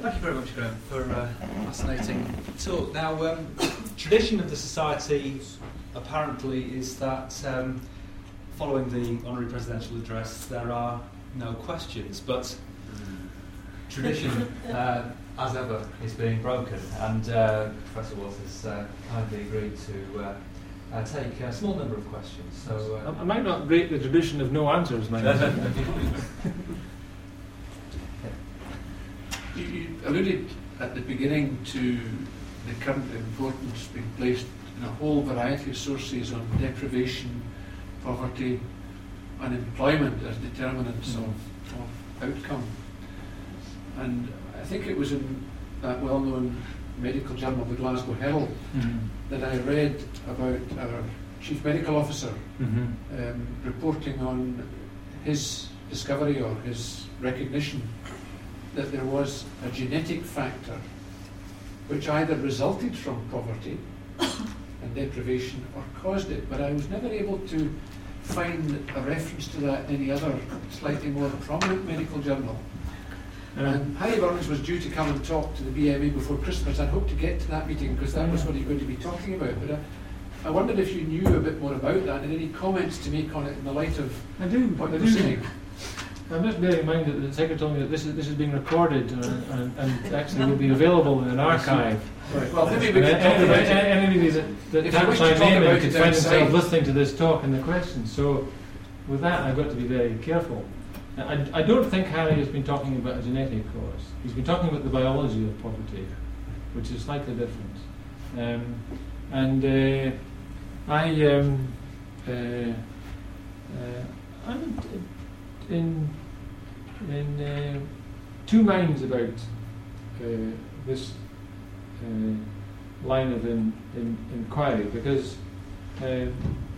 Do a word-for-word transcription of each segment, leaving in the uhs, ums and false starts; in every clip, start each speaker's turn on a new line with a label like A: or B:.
A: Thank you very much, Graham, for a fascinating talk. Now, um, tradition of the Society apparently is that um, following the honorary presidential address, there are no questions, but tradition, uh, as ever, is being broken, and uh, Professor Watts has uh, kindly agreed to uh, uh, take a small number of questions. So uh,
B: I, I might not break the tradition of no answers, mind
C: you. You alluded at the beginning to the current importance being placed in a whole variety of sources on deprivation, poverty, unemployment as determinants mm. of, of outcome. And I think it was in that well-known medical journal, the Glasgow Herald, mm-hmm. that I read about our chief medical officer mm-hmm. um, reporting on his discovery or his recognition that there was a genetic factor which either resulted from poverty and deprivation or caused it, but I was never able to find a reference to that in any other slightly more prominent medical journal. And Harry Burns was due to come and talk to the B M A before Christmas. I'd hoped to get to that meeting because that was what he was going to be talking about. But I, I wondered if you knew a bit more about that and any comments to make on it in the light of
B: I do,
C: what
B: I
C: you're
B: do.
C: saying.
B: I'm just bearing in mind that the Secretary told me that this is this is being recorded uh, and, and actually will be available in an archive.
C: Right. Well, maybe we
B: and
C: can talk about it.
B: Anybody that, that taps my name in could find themselves listening to this talk and the questions. So, with that, I've got to be very careful. I, I don't think Harry has been talking about a genetic cause. He's been talking about the biology of poverty, which is slightly different. Um, and uh, I, um, uh, uh, I'm in in uh, two minds about uh, this uh, line of in, in, inquiry because um,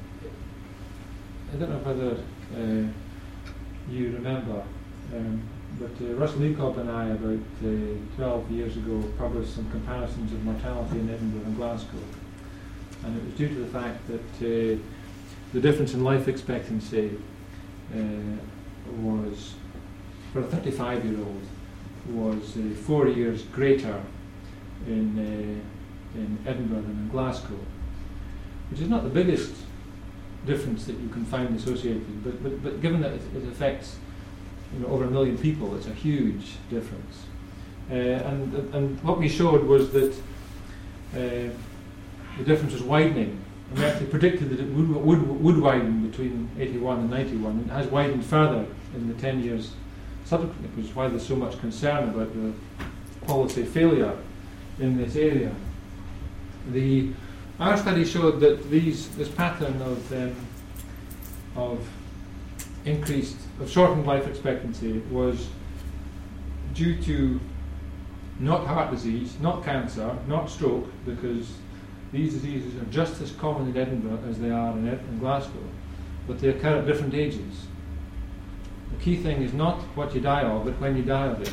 B: I don't know whether. Uh, You remember, um, but uh, Russ Leacock and I, about uh, twelve years ago, published some comparisons of mortality in Edinburgh and Glasgow, and it was due to the fact that uh, the difference in life expectancy uh, was, for a thirty-five-year-old, was uh, four years greater in uh, in Edinburgh than in Glasgow, which is not the biggest difference that you can find associated, but but, but given that it, it affects you know, over a million people, it's a huge difference. Uh, and and what we showed was that uh, the difference was widening, and we actually predicted that it would would would widen between eighty-one and ninety-one, and it has widened further in the ten years subsequently, which is why there's so much concern about the policy failure in this area. The Our study showed that these, this pattern of um, of increased, of shortened life expectancy was due to not heart disease, not cancer, not stroke, because these diseases are just as common in Edinburgh as they are in, Ed- in Glasgow, but they occur at different ages. The key thing is not what you die of, but when you die of it.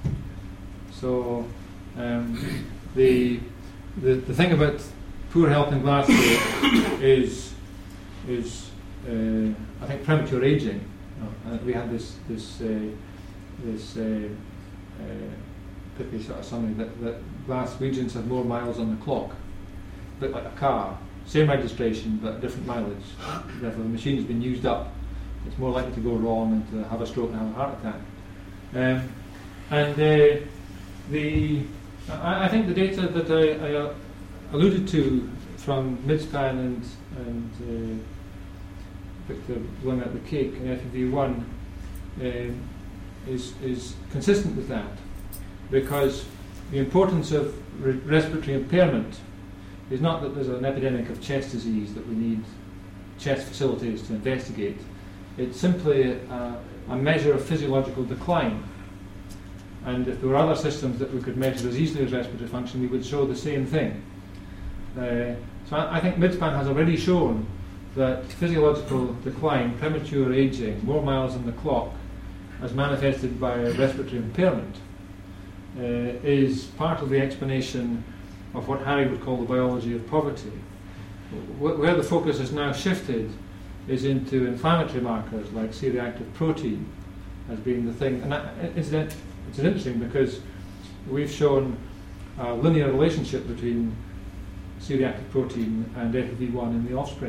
B: So um, the, the the thing about poor health in Glasgow is is uh, I think premature aging. Uh, we had this this uh, this uh, uh, pithy sort of summary that, that Glaswegians have more miles on the clock, a bit like a car, same registration but different mileage. Therefore, the machine's been used up. It's more likely to go wrong and to have a stroke and have a heart attack. Um, and uh, the I, I think the data that I, I alluded to from Midspan and, and uh, Victor blowing out the cake in F E V one um, is, is consistent with that, because the importance of re- respiratory impairment is not that there's an epidemic of chest disease that we need chest facilities to investigate. It's simply a, a measure of physiological decline. And if there were other systems that we could measure as easily as respiratory function, we would show the same thing. Uh, so I, I think Midspan has already shown that physiological decline, premature aging, more miles on the clock, as manifested by respiratory impairment, uh, is part of the explanation of what Harry would call the biology of poverty. Wh- where the focus has now shifted is into inflammatory markers like C-reactive protein as being the thing. And that, incident, it's interesting because we've shown a linear relationship between C-reactive protein and F E V one in the offspring.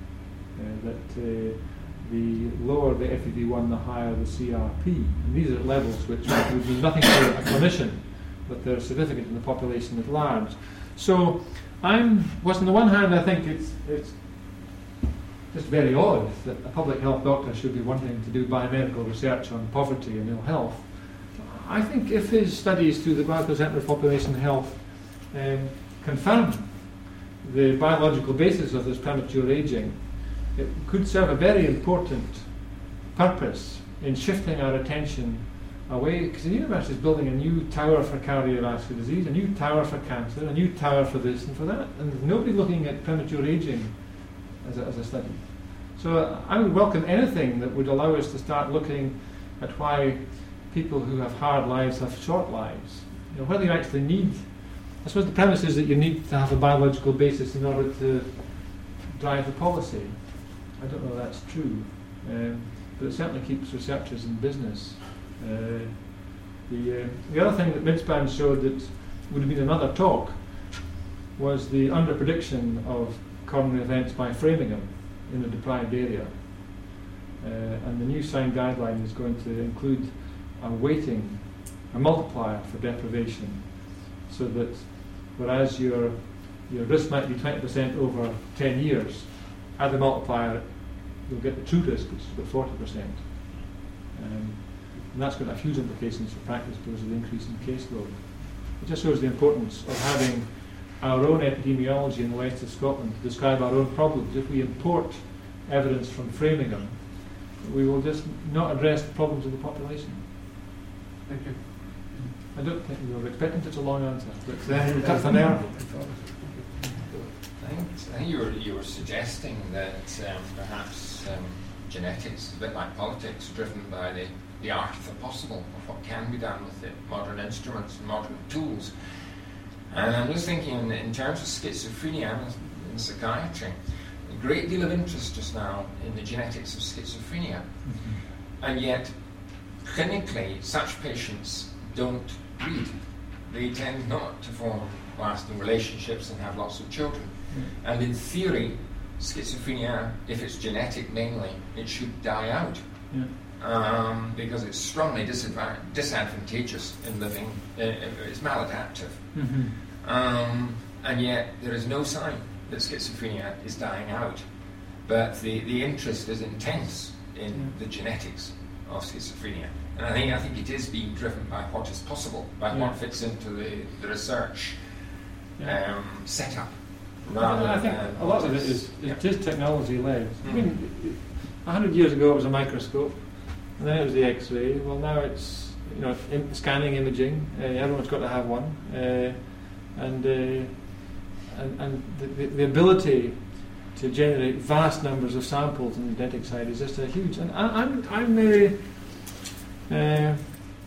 B: Uh, that uh, the lower the F E V one, the higher the C R P. And these are levels which would mean nothing to a clinician, but they're significant in the population at large. So I'm, well, on the one hand, I think it's, it's just very odd that a public health doctor should be wanting to do biomedical research on poverty and ill health. I think if his studies through the Glasgow Centre for Population Health um, confirm the biological basis of this premature ageing, it could serve a very important purpose in shifting our attention away, because the university is building a new tower for cardiovascular disease, a new tower for cancer, a new tower for this and for that, and there's nobody looking at premature aging as a, as a study. So uh, I would welcome anything that would allow us to start looking at why people who have hard lives have short lives. You know, whether you actually need, I suppose the premise is that you need to have a biological basis in order to drive the policy. I don't know if that's true, um, but it certainly keeps researchers in business. Uh, the, uh, the other thing that Midspan showed that would have been another talk was the underprediction of coronary events by Framingham in a deprived area. Uh, and the new signed guideline is going to include a weighting, a multiplier for deprivation, so that whereas your, your risk might be twenty percent over ten years, add the multiplier, you'll get the true risk, which is about forty percent. Um, and that's going to have huge implications for practice because of the increase in caseload. It just shows the importance of having our own epidemiology in the west of Scotland to describe our own problems. If we import evidence from Framingham, we will just not address the problems of the population.
C: Thank you.
B: I don't think we were expecting such a long answer, but uh, that's an error.
D: I think, I think you were you were suggesting that um, perhaps um, genetics is a bit like politics, driven by the, the art of the possible, of what can be done with the modern instruments and modern tools. And I'm just thinking in, in terms of schizophrenia in psychiatry, a great deal of interest just now in the genetics of schizophrenia, mm-hmm. and yet clinically such patients don't breed. They tend not to form lasting relationships and have lots of children. Mm. And in theory, schizophrenia, if it's genetic mainly, it should die out. Yeah. Um, because it's strongly disadva- disadvantageous in living, uh, it's maladaptive. Mm-hmm. Um, and yet there is no sign that schizophrenia is dying out. But the, the interest is intense in yeah. the genetics of schizophrenia. And I think I think it is being driven by what is possible, by yeah. what fits into the, the research yeah. um, setup. Rather
B: I think
D: than
B: a lot of it is, is yeah. just technology led. Mm. I mean, a hundred years ago it was a microscope, and then it was the X-ray. Well, now it's you know im- scanning, imaging. Uh, everyone's got to have one, uh, and, uh, and and the, the, the ability to generate vast numbers of samples on the genetic side is just a huge. And I, I'm I'm uh, uh,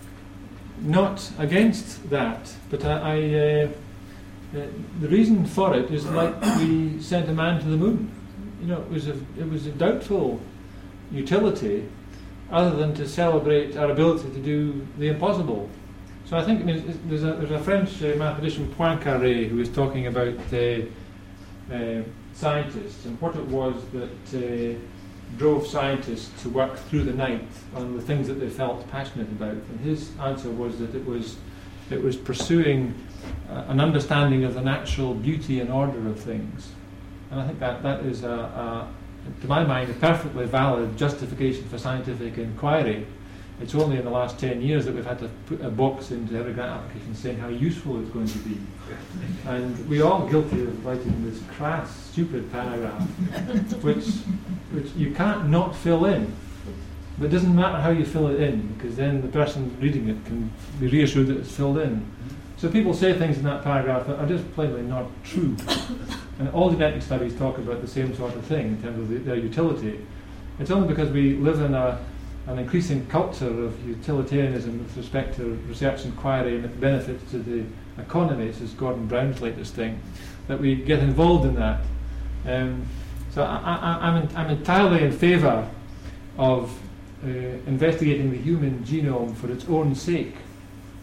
B: not against that, but I. I uh, Uh, the reason for it is like we sent a man to the moon. You know, it was a it was a doubtful utility, other than to celebrate our ability to do the impossible. So I think I mean, there's a there's a French uh, mathematician, Poincaré, who was talking about uh, uh, scientists and what it was that uh, drove scientists to work through the night on the things that they felt passionate about. And his answer was that it was it was pursuing Uh, an understanding of the natural beauty and order of things. And I think that that is, a, a, to my mind, a perfectly valid justification for scientific inquiry. It's only in the last ten years that we've had to put a box into every grant application saying how useful it's going to be. And we're all guilty of writing this crass, stupid paragraph, which, which you can't not fill in. But it doesn't matter how you fill it in, because then the person reading it can be reassured that it's filled in. So people say things in that paragraph that are just plainly not true. And all genetic studies talk about the same sort of thing in terms of the, their utility. It's only because we live in a, an increasing culture of utilitarianism with respect to research inquiry and its benefits to the economy, this is Gordon Brown's latest thing, that we get involved in that. Um, so I, I, I'm, in, I'm entirely in favour of uh, investigating the human genome for its own sake.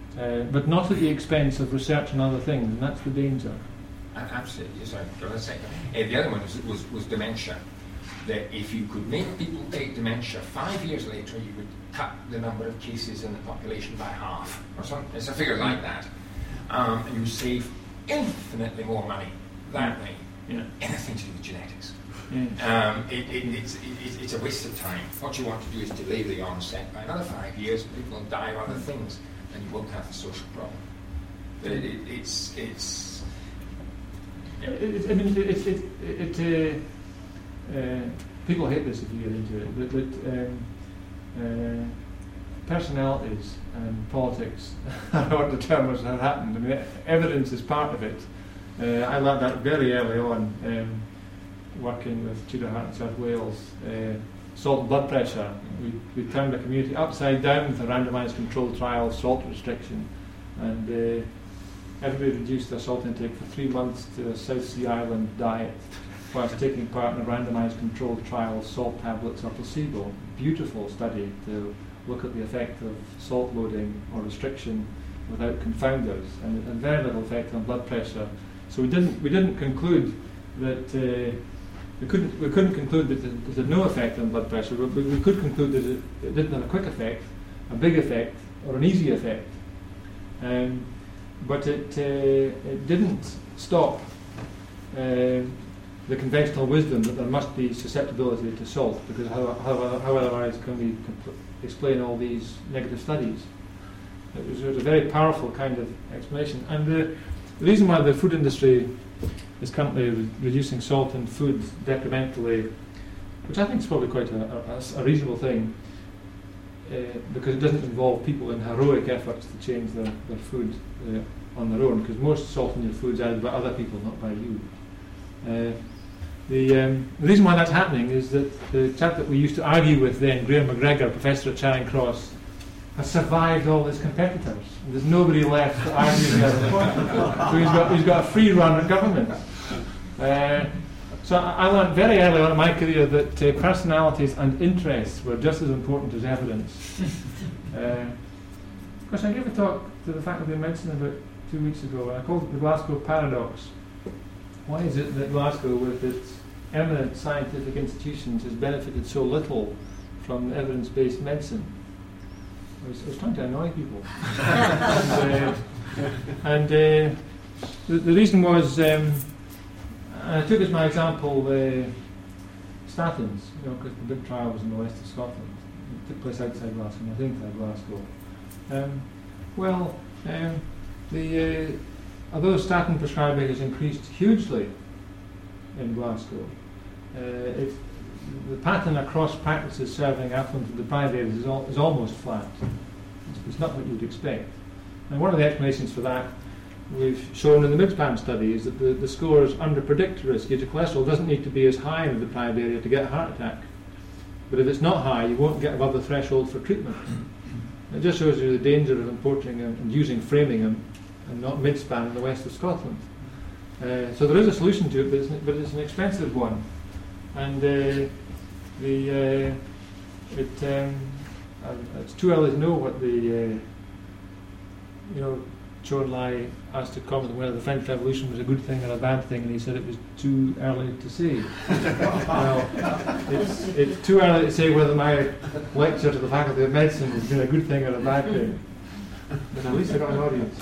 B: uh, but not at the expense of research on other things, and that's the danger.
D: Absolutely. Sorry, got a second. Uh, the other one was, was, was dementia. That if you could make people take dementia, five years later you would cut the number of cases in the population by half, or something. It's a figure like that. Um, and you save infinitely more money that way.
B: Yeah.
D: Anything to do with genetics.
B: Yeah.
D: Um, it, it, it's, it, it's a waste of time. What you want to do is delay the onset by another five years, people will die of other things, and you won't have the social problem. But it, it, it's... it's
B: It, it, I mean, it, it, it, it uh, uh, people hate this if you get into it, but, but um, uh, personalities and politics are what determines what happened. I mean, evidence is part of it. Uh, I learned that very early on, um, working with Tudor Heart in South Wales. Uh, salt and blood pressure. We, we turned the community upside down with a randomised controlled trial, salt restriction, and uh, everybody reduced their salt intake for three months to a South Sea Island diet, whilst taking part in a randomised controlled trial, salt tablets or placebo. Beautiful study to look at the effect of salt loading or restriction without confounders, and, and very little effect on blood pressure. So we didn't we didn't conclude that uh, we couldn't we couldn't conclude that it had no effect on blood pressure, but we could conclude that it, it didn't have a quick effect, a big effect, or an easy effect. Um, But it, uh, it didn't stop uh, the conventional wisdom that there must be susceptibility to salt, because how, how, how otherwise can we compl- explain all these negative studies? It was, it was a very powerful kind of explanation. And the, the reason why the food industry is currently re- reducing salt in food decrementally, which I think is probably quite a, a, a reasonable thing, Uh, because it doesn't involve people in heroic efforts to change their, their food uh, on their own, because most salt in your food is added by other people, not by you. Uh, the, um, the reason why that's happening is that the chap that we used to argue with then, Graham McGregor, professor at Charing Cross, has survived all his competitors. And there's nobody left to argue with. So he's got, he's got a free run at government. Uh, So I learned very early on in my career that uh, personalities and interests were just as important as evidence. uh, of course, I gave a talk to the Faculty of Medicine about two weeks ago, and I called it the Glasgow Paradox. Why is it that Glasgow, with its eminent scientific institutions, has benefited so little from evidence-based medicine? I was, I was trying to annoy people. and uh, and uh, the, the reason was... Um, I took as my example uh, statins, you know, because the big trial was in the west of Scotland. It took place outside Glasgow, I think outside Glasgow. Um, well, um, the uh, although statin prescribing has increased hugely in Glasgow, uh, it, the pattern across practices serving affluent and deprived areas is, al- is almost flat. It's, it's not what you'd expect. And one of the explanations for that we've shown in the MIDSPAM study is that the, the scores underpredict risk. Your cholesterol doesn't need to be as high in the deprived area to get a heart attack. But if it's not high, you won't get above the threshold for treatment. It just shows you the danger of importing and, and using Framingham and not MIDSPAM in the west of Scotland. Uh, so there is a solution to it, but it's, but it's an expensive one. And uh, the uh, it um, uh, it's too early to know what the uh, you know. Chou Lai asked to comment whether the French Revolution was a good thing or a bad thing, and he said it was too early to say. Well, it's, it's too early to say whether my lecture to the Faculty of Medicine has been a good thing or a bad thing. But at least I got an audience.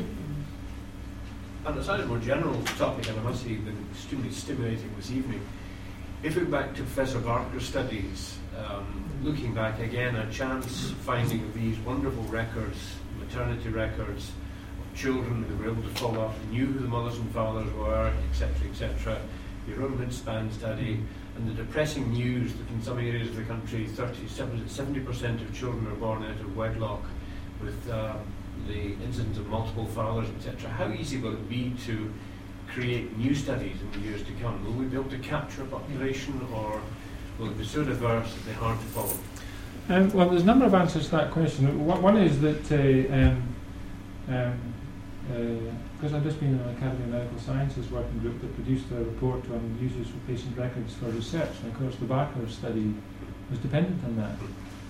E: On a slightly more general topic, and I must say you've been extremely stimulating this evening, if we go back to Professor Barker's studies, um, looking back again at Chant's finding of these wonderful records, maternity records, children who were able to follow up, knew who the mothers and fathers were, et cetera, et cetera. Your own MIDSPAN study, and the depressing news that in some areas of the country, thirty-seven, seventy percent of children are born out of wedlock, with uh, the incidence of multiple fathers, et cetera. How easy will it be to create new studies in the years to come? Will we be able to capture a population, or will it be so diverse that they're hard to follow?
B: Um, well, there's a number of answers to that question. One is that uh, um, um, because uh, I've just been in an Academy of Medical Sciences working group that produced a report on uses for patient records for research, and of course the Barker study was dependent on that.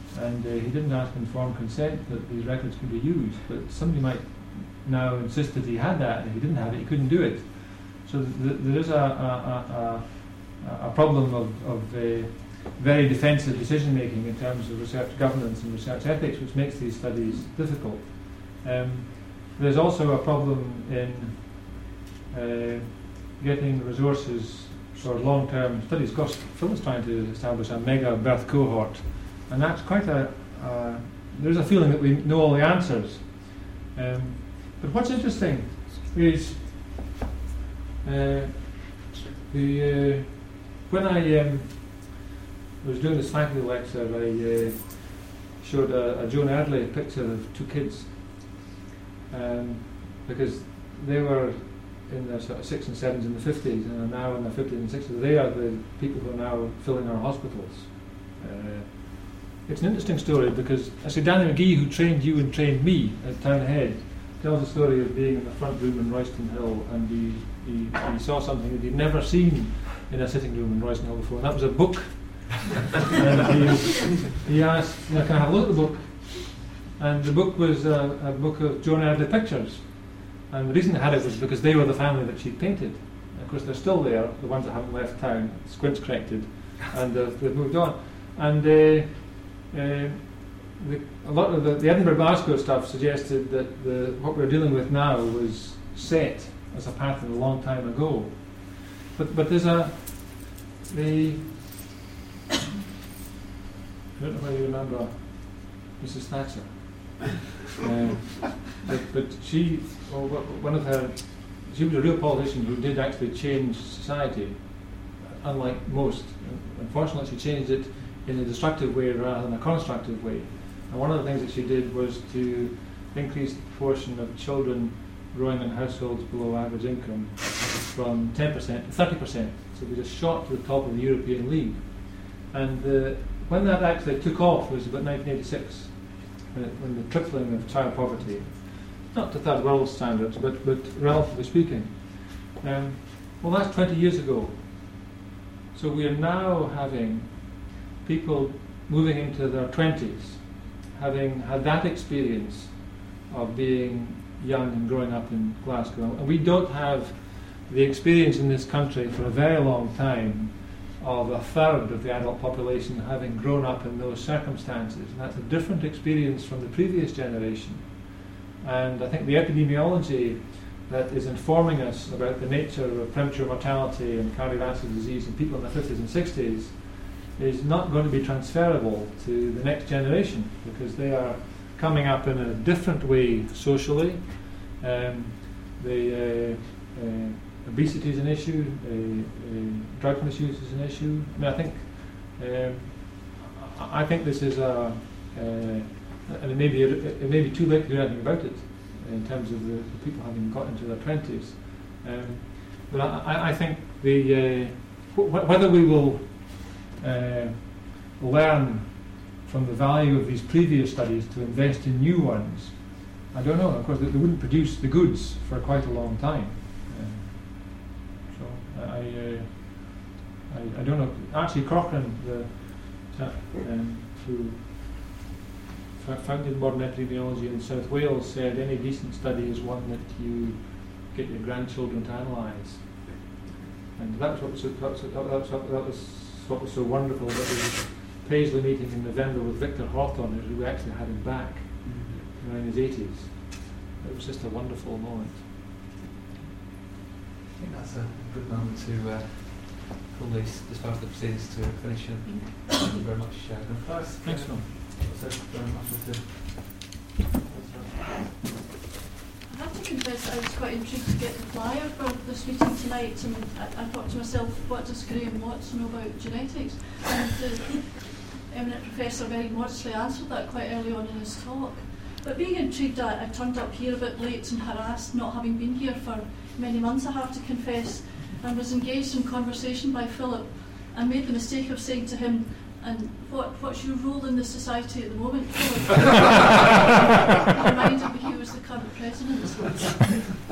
B: and uh, he didn't ask informed consent that these records could be used. But somebody might now insist that he had that, and if he didn't have it, he couldn't do it. So th- th- there is a, a, a, a problem of, of uh, very defensive decision making in terms of research governance and research ethics, which makes these studies difficult. Um, there's also a problem in uh, getting resources for long-term studies. Of course, Phil is trying to establish a mega birth cohort, and that's quite a. Uh, there's a feeling that we know all the answers. Um, but what's interesting is uh, the uh, when I. Um, I was doing this faculty lecture, I uh, showed a, a Joan Eardley picture of two kids, um, because they were in their sort of sixes and sevens in the fifties and are now in their fifties and sixties. They are the people who are now filling our hospitals. Uh, it's an interesting story because actually Danny McGee, who trained you and trained me at Townhead, tells the story of being in the front room in Royston Hill, and he, he, he saw something that he'd never seen in a sitting room in Royston Hill before, and that was a book. And he, he asked, you know, can I have a look at the book? And the book was a, a book of Joan Eardley pictures. And the reason they had it was because they were the family that she'd painted. And of course, they're still there, the ones that haven't left town, squint's corrected, and uh, they've moved on. And uh, uh, the, a lot of the, the Edinburgh Glasgow stuff suggested that the, what we're dealing with now was set as a pattern a long time ago. But but there's a the I don't know whether you remember Missus Thatcher, uh, but, but she, well, one of her, she was a real politician who did actually change society, unlike most. Unfortunately, she changed it in a destructive way rather than a constructive way. And one of the things that she did was to increase the proportion of children growing in households below average income from ten percent to thirty percent. So we just shot to the top of the European League. And uh, when that actually took off was about nineteen eighty-six, when, it, when the tripling of child poverty, not to third world standards, but, but relatively speaking. Um, well, that's twenty years ago. So we are now having people moving into their twenties, having had that experience of being young and growing up in Glasgow. And we don't have the experience in this country for a very long time of a third of the adult population having grown up in those circumstances. And that's a different experience from the previous generation. And I think the epidemiology that is informing us about the nature of premature mortality and cardiovascular disease in people in their fifties and sixties is not going to be transferable to the next generation, because they are coming up in a different way socially. Um, the uh, uh, obesity is an issue, uh, uh, drug misuse is an issue. I mean, I think um, I think this is a, uh, and it may be it may be too late to do anything about it in terms of the, the people having got into their twenties. Um, but I, I think the uh, wh- whether we will uh, learn from the value of these previous studies to invest in new ones, I don't know. Of course, they, they wouldn't produce the goods for quite a long time. Um, so I, uh, I I don't know. Actually, Cochrane, the chap um, who founded modern epidemiology in South Wales, said any decent study is one that you get your grandchildren to analyse. And that was what was so, that was, that was, that was what was so wonderful about the Paisley meeting in November with Victor Hawthorne, is we actually had him back mm-hmm. you know, in his eighties. It was just a wonderful moment.
A: I think that's a good moment to uh, call this, this part of the proceedings to finish. And thank you very much, uh,
B: Thanks, Phil.
A: So very much with the
F: I have to confess I was quite intrigued to get the flyer for this meeting tonight, and I, I thought to myself, what does Graham Watts know about genetics? And the eminent professor very modestly answered that quite early on in his talk. But being intrigued, I, I turned up here a bit late and harassed, not having been here for many months, I have to confess, and was engaged in conversation by Philip, and made the mistake of saying to him, and what, what's your role in the society at the moment, Philip? I reminded me he was the current president.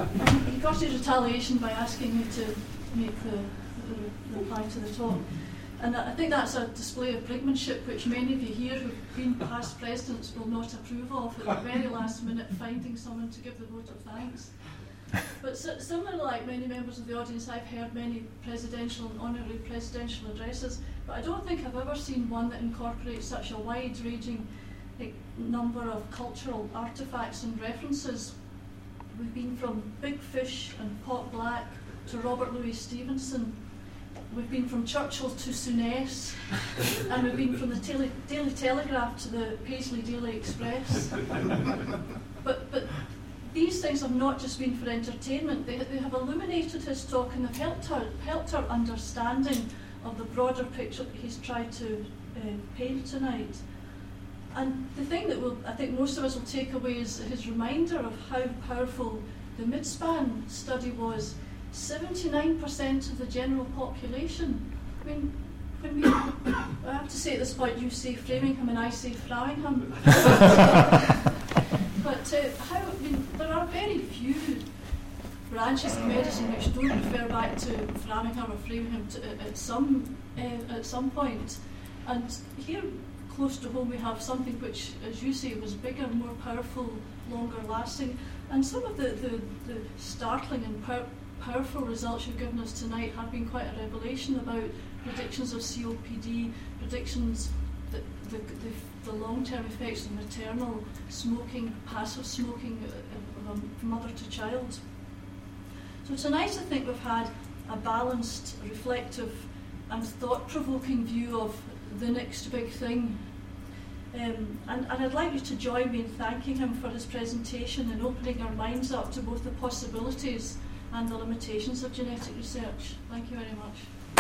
F: He got his retaliation by asking me to make the, the reply to the talk. And I think that's a display of brinkmanship which many of you here who've been past presidents will not approve of, at the very last minute finding someone to give the vote of thanks. But si- similar, like many members of the audience, I've heard many presidential and honorary presidential addresses, but I don't think I've ever seen one that incorporates such a wide-ranging like, number of cultural artefacts and references. We've been from Big Fish and Pot Black to Robert Louis Stevenson. We've been from Churchill to Souness, and we've been from the Daily, Daily Telegraph to the Paisley Daily Express. But, but these things have not just been for entertainment, they, they have illuminated his talk and have helped our, helped our understanding of the broader picture that he's tried to uh, paint tonight. And the thing that we'll, I think most of us will take away is his reminder of how powerful the Midspan study was. seventy-nine percent of the general population. I mean, when we, I have to say at this point, you say Framingham and I say Framingham. But uh, how, I mean, there are very few branches of medicine which don't refer back to Framingham or Framingham to, uh, at some uh, at some point. And here, close to home, we have something which, as you say, was bigger, more powerful, longer lasting. And some of the, the, the startling and power powerful results you've given us tonight have been quite a revelation about predictions of C O P D, predictions that the, the, the long-term effects of maternal smoking, passive smoking uh, from mother to child. So tonight I think we've had a balanced, reflective and thought-provoking view of the next big thing. Um, and, and I'd like you to join me in thanking him for his presentation and opening our minds up to both the possibilities and the limitations of genetic research. Thank you very much.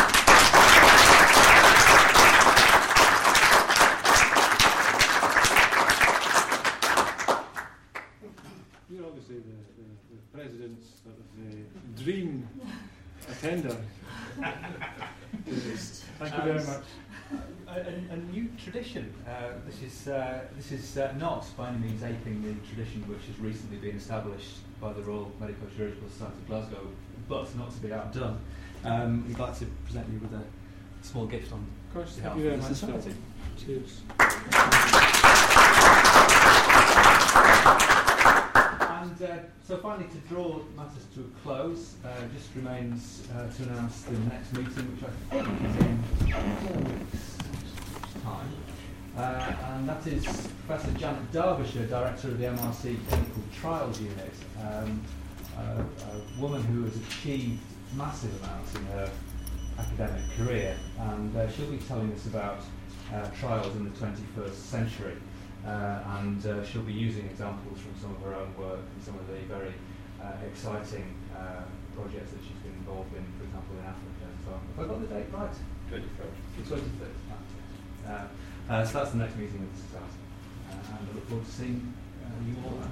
B: You're obviously the, the, the president's sort of the dream attender. Thank you very
A: Um,
B: much.
A: A, a, a new tradition. Uh, this is uh, this is uh, not by any means aping the tradition which has recently been established by the Royal Medico-Chirurgical Society of Glasgow, but not to be outdone. Um, we'd like to present you with a small gift on
B: Of course,
A: behalf
B: thank you very
A: of the
B: much.
A: society.
B: Cheers.
A: And uh, so finally, to draw matters to a close, uh, just remains uh, to announce the next meeting, which I think is in four weeks' time. Uh, and that is Professor Janet Derbyshire, Director of the M R C Clinical Trials Unit, um, a, a woman who has achieved massive amounts in her academic career, and uh, she'll be telling us about uh, trials in the twenty-first century. Uh, and uh, she'll be using examples from some of her own work and some of the very uh, exciting uh, projects that she's been involved in, for example, in Africa. So, have I got the date right?
E: twenty-third.
A: The twenty-third. Uh, uh, so that's the next meeting of the Society. Uh, and I look forward to seeing uh, you all